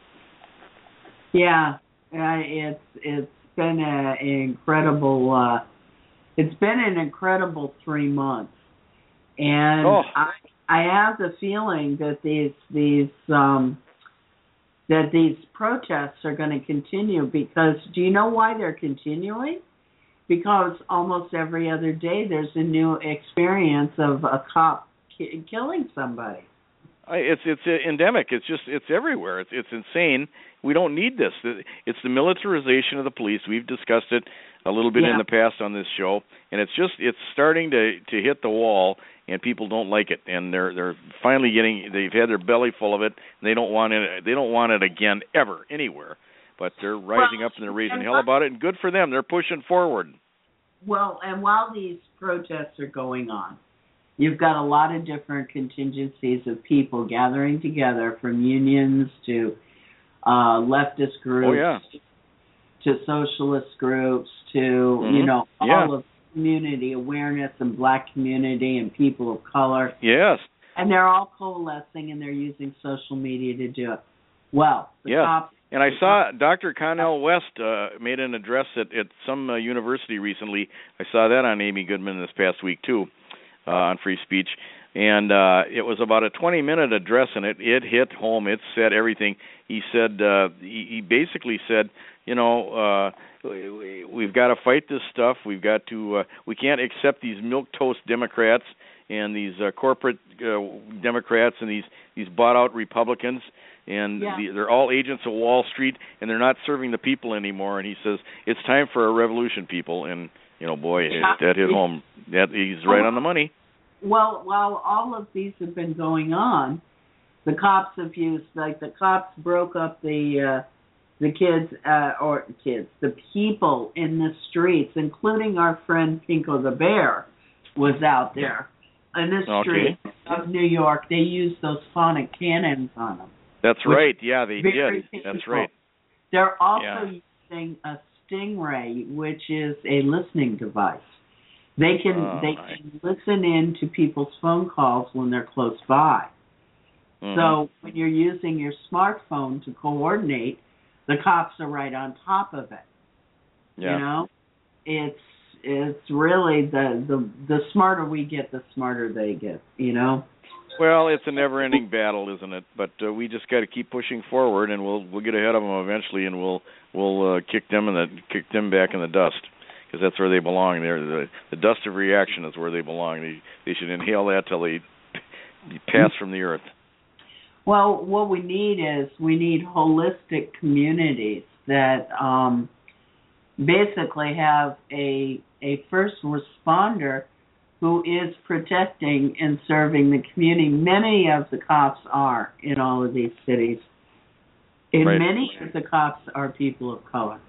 Yeah, uh, it's it's been an incredible uh, it's been an incredible three months, and oh. I I have the feeling that these these um, that these protests are going to continue, because do you know why they're continuing? Because almost every other day there's a new experience of a cop ki- killing somebody. It's it's endemic. It's just it's everywhere. It's it's insane. We don't need this. It's the militarization of the police. We've discussed it a little bit yeah. in the past on this show, and it's just it's starting to to hit the wall. And people don't like it, and they're they're finally getting. They've had their belly full of it, and they don't want it. They don't want it again ever anywhere. But they're rising well, up and they're raising hell about it, and good for them. They're pushing forward. Well, and while these protests are going on, you've got a lot of different contingencies of people gathering together, from unions to uh, leftist groups, oh, yeah. to socialist groups, to mm-hmm. you know all yeah. of. community awareness and black community and people of color. Yes. And they're all coalescing, and they're using social media to do it. Well, the yes. cops... And I saw Doctor Connell West uh, made an address at, at some uh, university recently. I saw that on Amy Goodman this past week, too. uh, on free speech. And uh, it was about a twenty-minute address, and it, it hit home. It said everything. He said, uh, he, he basically said, you know, uh, we've got to fight this stuff. We've got to, uh, we can't accept these milquetoast Democrats and these uh, corporate uh, Democrats and these, these bought-out Republicans. And yeah. the, they're all agents of Wall Street, and they're not serving the people anymore. And he says, it's time for a revolution, people. And, you know, boy, it, that hit home. That, he's right on the money. Well, while all of these have been going on, the cops have used, like the cops broke up the uh, the kids, uh, or kids, the people in the streets, including our friend Pinko the Bear was out there in the streets okay. of New York. They used those phonic cannons on them. That's right. Yeah, they did. Painful. That's right. They're also yeah. using a Stingray, which is a listening device. They can oh, they my. can listen in to people's phone calls when they're close by. Mm-hmm. So when you're using your smartphone to coordinate, the cops are right on top of it. Yeah. You know, it's it's really the, the the smarter we get, the smarter they get. You know. Well, it's a never-ending battle, isn't it? But uh, we just got to keep pushing forward, and we'll we'll get ahead of them eventually, and we'll we'll uh, kick them in the kick them back in the dust. Because that's where they belong. They're the, the dust of reaction is where they belong. They they should inhale that till they pass from the earth. Well, what we need is we need holistic communities that um, basically have a a first responder who is protecting and serving the community. Many of the cops are in all of these cities, and right. many of the cops are people of color.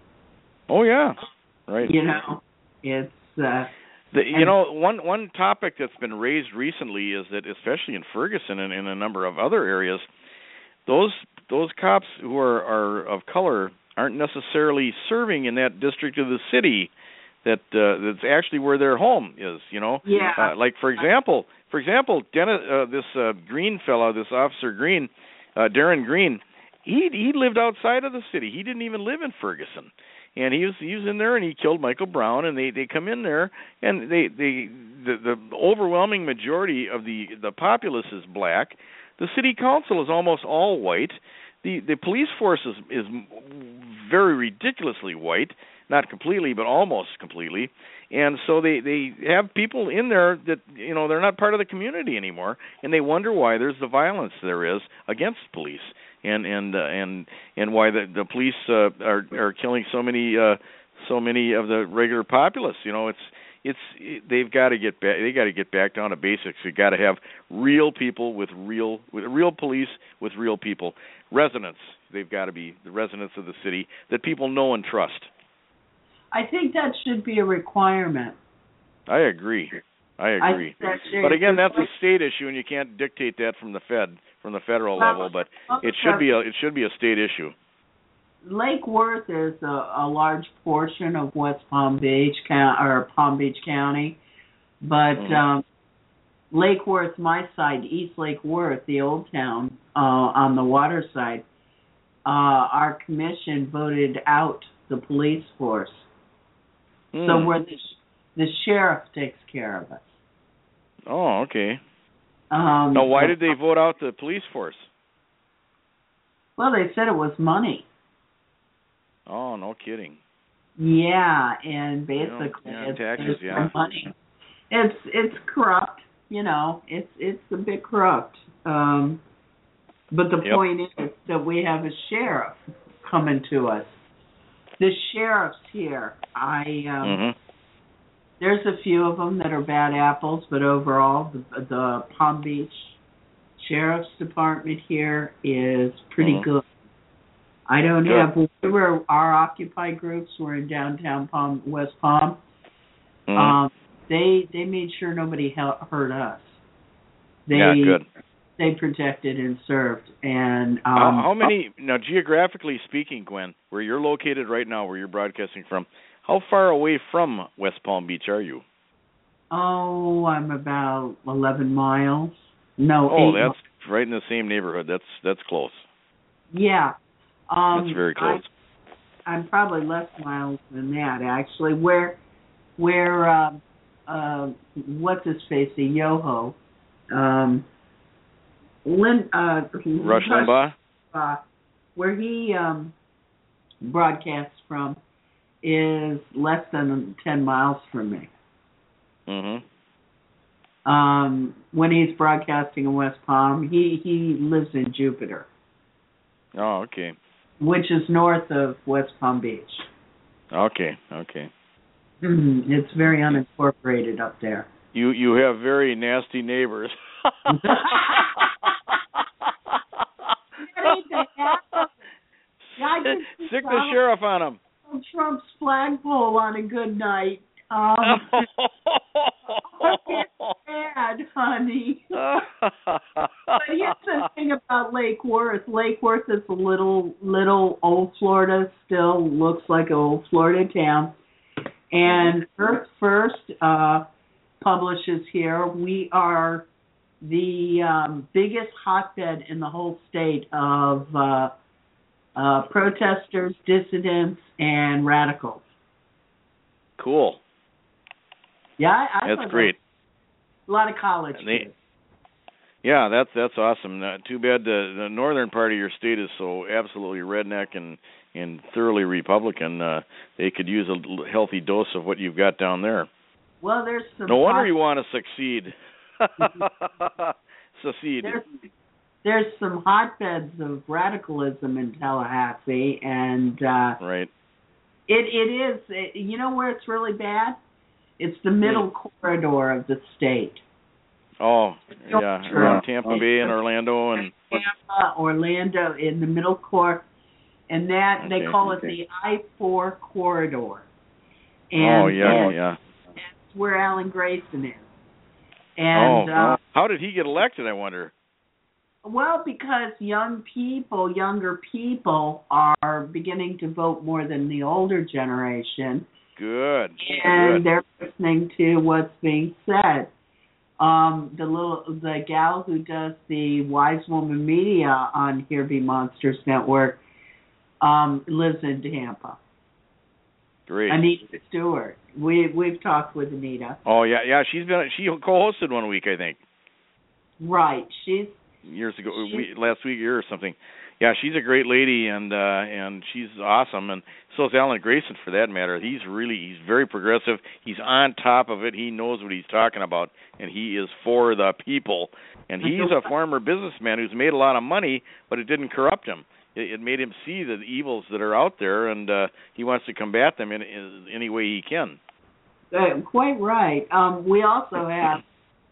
Oh yeah. Right. You know, it's uh, the, you know one one topic that's been raised recently is that, especially in Ferguson and in a number of other areas, those those cops who are, are of color aren't necessarily serving in that district of the city that uh, that's actually where their home is. You know, yeah. Uh, like for example, for example, Dennis, uh, this uh, Green fellow, this Officer Green, uh, Darren Green, he he lived outside of the city. He didn't even live in Ferguson. And he was he was in there, and he killed Michael Brown. And they, they come in there, and they they the, the overwhelming majority of the the populace is black. The city council is almost all white. The the police force is is very ridiculously white, not completely, but almost completely. And so they they have people in there that, you know, they're not part of the community anymore, and they wonder why there's the violence there is against police. And and uh, and and why the the police uh, are are killing so many uh, so many of the regular populace. You know, it's it's it, they've got to get back. They got to get back down to basics. You got to have real people with real with real police with real people. Residents. They've got to be the residents of the city that people know and trust. I think that should be a requirement. I agree. I agree. I but again, that's a state issue, and you can't dictate that from the Fed, from the federal well, level. But it should be a it should be a state issue. Lake Worth is a, a large portion of West Palm Beach or Palm Beach County, but Mm-hmm. um, Lake Worth, my side, East Lake Worth, the old town uh, on the water side, uh, our commission voted out the police force. Mm. So where the the sheriff takes care of us. Oh, okay. Um, now, why did they vote out the police force? Well, they said it was money. Oh, no kidding. Yeah, and basically You know, yeah, it's, taxes, it's yeah. money. It's it's corrupt, you know. It's it's a bit corrupt. Um, but the Yep. point is that we have a sheriff coming to us. The sheriffs here, I um, Mm-hmm. there's a few of them that are bad apples, but overall, the, the Palm Beach Sheriff's Department here is pretty Mm-hmm. good. I don't Good. have. We were our Occupy groups were in downtown Palm, West Palm. Mm-hmm. Um, they they made sure nobody hel- hurt us. They yeah, good. they protected and served. And um, how, how many now, geographically speaking, Gwen, where you're located right now, where you're broadcasting from, how far away from West Palm Beach are you? Oh, I'm about eleven miles. No, Oh, eight that's right in the same neighborhood. That's that's close. Yeah. Um, That's very close. I, I'm probably less miles than that, actually. Where, where um, uh, what's his face, the Yoho, um, Lin, uh, Rush Limbaugh, uh, where he um, broadcasts from, is less than ten miles from me. Mm-hmm. Um, when he's broadcasting in West Palm, he, he lives in Jupiter. Oh, okay. Which is north of West Palm Beach. Okay, okay. Mm-hmm. It's very unincorporated up there. You you have very nasty neighbors. Sick the sheriff on them. Trump's flagpole on a good night. Um, it's bad, honey. But here's the thing about Lake Worth. Lake Worth is a little, little old Florida, still looks like an old Florida town. And Earth First uh, publishes here. We are the um, biggest hotbed in the whole state of uh, uh, protesters, dissidents, and radicals. Cool. Yeah, I, I that's great. A lot of college they, kids. Yeah, that's that's awesome. Uh, too bad the, the northern part of your state is so absolutely redneck and, and thoroughly Republican. Uh, they could use a healthy dose of what you've got down there. Well, there's some. No wonder you want to succeed. Succeed. There's, there's some hotbeds of radicalism in Tallahassee, and uh, right. It it is. It, you know where it's really bad? It's the middle mm. corridor of the state. Oh, yeah, around Tampa Bay and Orlando and Tampa, Orlando in the middle core, and that okay, they call okay. it the I four corridor. And, oh yeah, and yeah. That's where Alan Grayson is. And oh, uh, how did he get elected? I wonder. Well, because young people, younger people, are beginning to vote more than the older generation. Good. And Good. they're listening to what's being said. Um, the little the gal who does the Wise Woman Media on Here Be Monsters Network um, lives in Tampa. Great. Anita Stewart. We we've talked with Anita. Oh yeah, yeah. She's been she co-hosted one week, I think. Right. She's years ago, we, last week year or something. Yeah, she's a great lady, and uh, and she's awesome, and so is Alan Grayson for that matter. He's really he's very progressive. He's on top of it. He knows what he's talking about, and he is for the people. And he's a former businessman who's made a lot of money, but it didn't corrupt him. It, it made him see the evils that are out there, and uh, he wants to combat them in, in any way he can. Uh, quite right. Um, we also have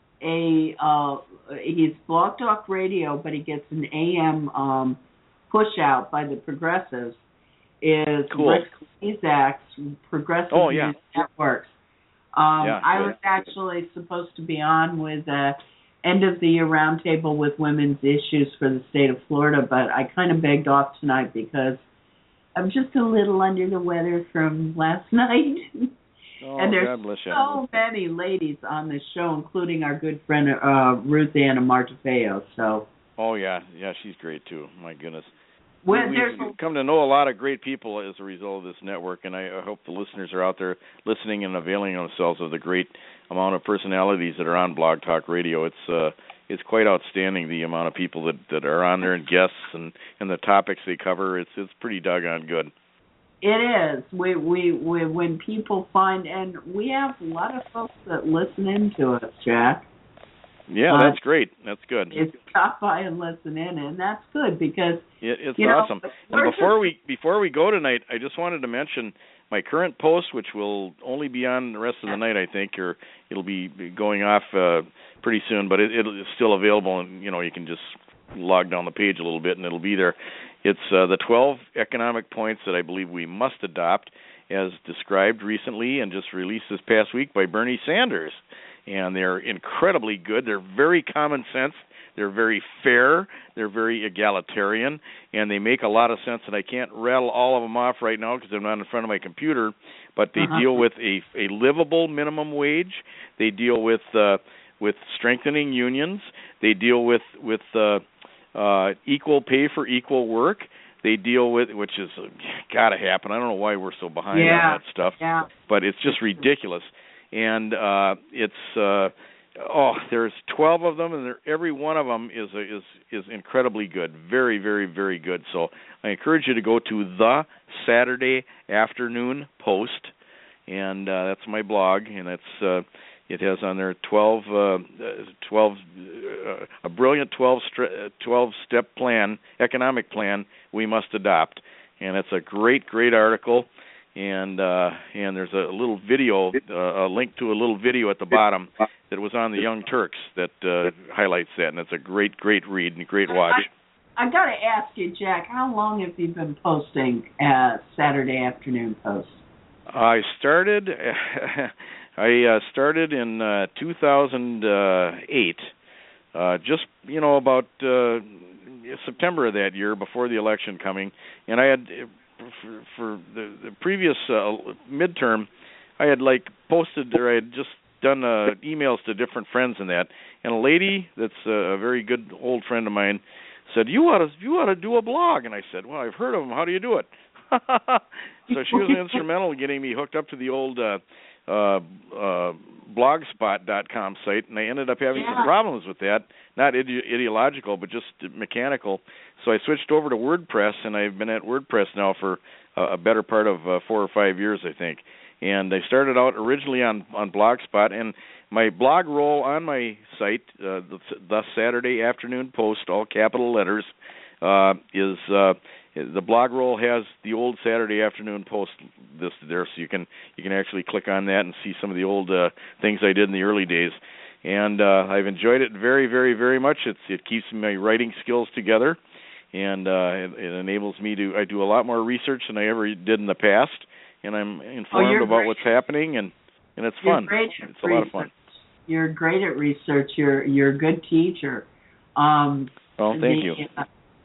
a uh, he's Blog Talk Radio, but he gets an A M um, push out by the progressives. Is cool. Rick Lezak's Progressive oh, yeah. News Networks. Um, yeah, I yeah. was actually supposed to be on with a end of the year roundtable with women's issues for the state of Florida, but I kind of begged off tonight because I'm just a little under the weather from last night. Oh, and there's God bless you. so many ladies on this show, including our good friend uh, Ruth Ann Martefeo. So. Oh yeah, yeah, she's great too. My goodness. When we, we've come to know a lot of great people as a result of this network, and I, I hope the listeners are out there listening and availing themselves of the great amount of personalities that are on Blog Talk Radio. It's uh, it's quite outstanding the amount of people that, that are on there and guests and, and the topics they cover. It's it's pretty doggone good. It is. We, we we when people find, and we have a lot of folks that listen in to us, Jack. Yeah, uh, that's great. That's good. It's stop by and listen in, and that's good because it, it's you awesome. Know, and before we before we go tonight, I just wanted to mention my current post, which will only be on the rest of the night, I think, or it'll be going off uh, pretty soon. But it, it's still available, and you know you can just log down the page a little bit, and it'll be there. It's uh, the twelve economic points that I believe we must adopt, as described recently and just released this past week by Bernie Sanders. And they're incredibly good. They're very common sense. They're very fair. They're very egalitarian, and they make a lot of sense. And I can't rattle all of them off right now because I'm not in front of my computer. But they uh-huh. deal with a, a livable minimum wage. They deal with uh, with strengthening unions. They deal with with uh, uh, equal pay for equal work. They deal with, which is uh, got to happen. I don't know why we're so behind yeah. on that stuff, yeah. but it's just ridiculous. and uh, it's uh, oh, there's twelve of them, and they're, every one of them is a, is is incredibly good, very, very, very good. So I encourage you to go to the Saturday Afternoon Post, and uh, that's my blog, and it's uh, it has on there twelve, uh, twelve uh, a brilliant twelve, twelve step plan, economic plan we must adopt, and it's a great, great article. And uh, and there's a little video, uh, a link to a little video at the bottom that was on the Young Turks that uh, highlights that, and it's a great, great read and a great watch. I, I got to ask you, Jack, how long have you been posting uh, Saturday Afternoon Post? I started, I uh, started in uh, two thousand eight, uh, just you know about uh, September of that year, before the election coming, and I had. For, for the, the previous uh, midterm, I had like posted, or I had just done uh, emails to different friends and that. And a lady that's a very good old friend of mine said, "You ought to, you ought to do a blog." And I said, "Well, I've heard of them. How do you do it?" So she was instrumental in getting me hooked up to the old uh, uh, uh, blogspot dot com site, and I ended up having yeah. some problems with that. Not ide- ideological, but just mechanical. So I switched over to WordPress, and I've been at WordPress now for uh, a better part of uh, four or five years, I think. And I started out originally on, on Blogspot, and my blog role on my site, uh, the, the Saturday Afternoon Post, all capital letters, uh, is uh, the blog role has the old Saturday Afternoon Post listed there, so you can you can actually click on that and see some of the old uh, things I did in the early days. And uh, I've enjoyed it very, very, very much. It's, it keeps my writing skills together, and uh, it, it enables me to. I do a lot more research than I ever did in the past, and I'm informed oh, about great. what's happening, and, and it's you're fun. Great It's a research. lot of fun. You're great at research. You're you're a good teacher. Um, oh, thank the, you. Uh,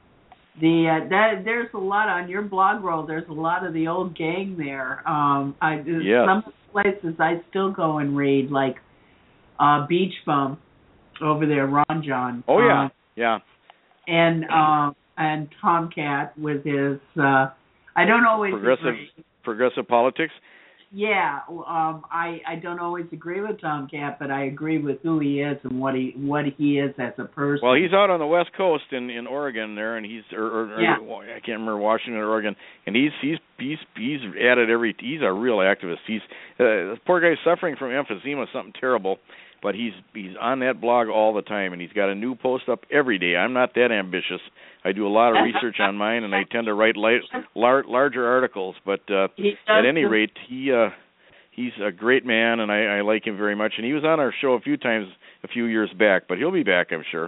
the uh, that there's a lot on your blog roll. There's a lot of the old gang there. Um, I yes. some places I still go and read, like uh, Beach Bum over there, Ron John. Oh yeah, um, yeah. And um, and Tomcat with his. Uh, I don't always progressive agree. progressive politics. Yeah, um, I I don't always agree with Tomcat, but I agree with who he is and what he what he is as a person. Well, he's out on the West Coast in, in Oregon there, and he's or, or, yeah. or I can't remember Washington or Oregon, and he's he's he's he's at it every. He's a real activist. He's uh, this poor guy's suffering from emphysema, something terrible, but he's he's on that blog all the time, and he's got a new post up every day. I'm not that ambitious. I do a lot of research on mine, and I tend to write light, lar- larger articles. But uh, at any rate, he uh, he's a great man, and I, I like him very much. And he was on our show a few times a few years back, but he'll be back, I'm sure.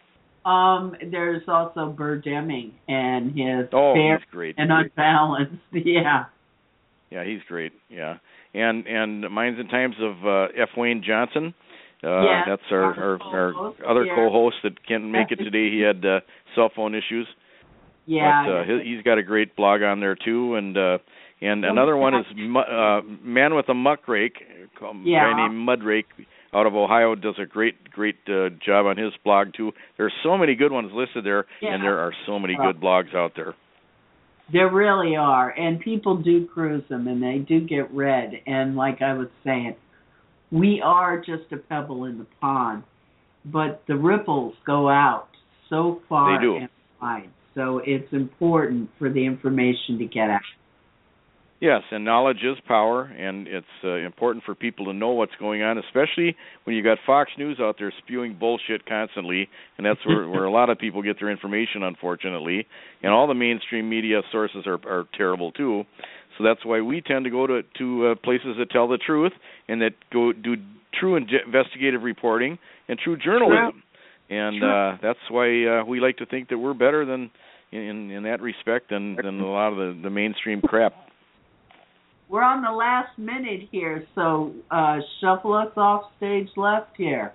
Um, there's also Burr Deming and his oh, fair he's great. and unbalanced. Yeah. Yeah, he's great. Yeah, and and Minds and Times of uh, F. Wayne Johnson. Uh, yeah, that's our, our, our other yeah. co-host that can't make it today. He had uh, cell phone issues. Yeah, but uh, he, he's got a great blog on there too, and uh, and another one is uh, Man with a Muck Rake, a yeah. guy named Mudrake out of Ohio does a great great uh, job on his blog too. There's so many good ones listed there, yeah. and there are so many good blogs out there. There really are, and people do cruise them, and they do get read. And like I was saying, we are just a pebble in the pond, but the ripples go out so far they do. and wide. So it's important for the information to get out. Yes, and knowledge is power, and it's uh, important for people to know what's going on, especially when you got Fox News out there spewing bullshit constantly, and that's where, where a lot of people get their information, unfortunately. And all the mainstream media sources are, are terrible too. So that's why we tend to go to to uh, places that tell the truth and that go do true investigative reporting and true journalism. True. And uh, that's why uh, we like to think that we're better than in in that respect than than a lot of the, the mainstream crap. We're on the last minute here, so uh, shuffle us off stage left here.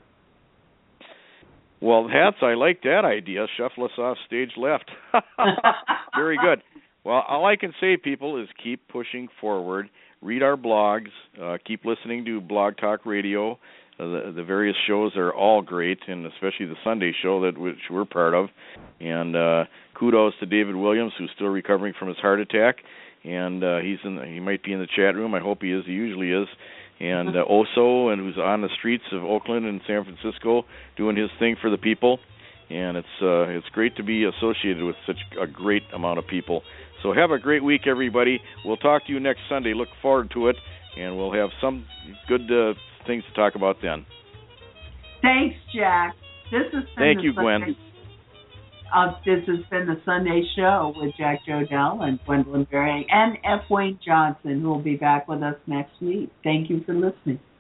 Well, Hats, I like that idea. Shuffle us off stage left. Very good. Well, all I can say, people, is keep pushing forward. Read our blogs. Uh, keep listening to Blog Talk Radio. Uh, the, the various shows are all great, and especially the Sunday show that which we're part of. And uh, kudos to David Williams, who's still recovering from his heart attack. And uh, he's in. The, he might be in the chat room. I hope he is. He usually is. and uh, Oso, and who's on the streets of Oakland and San Francisco doing his thing for the people. And it's uh, it's great to be associated with such a great amount of people. So have a great week, everybody. We'll talk to you next Sunday. Look forward to it, and we'll have some good uh, things to talk about then. Thanks, Jack. This has been Thank the you, Gwen. Sunday, uh, this has been the Sunday Show with Jack Jodell and Gwendolyn Berry and F. Wayne Johnson, who will be back with us next week. Thank you for listening.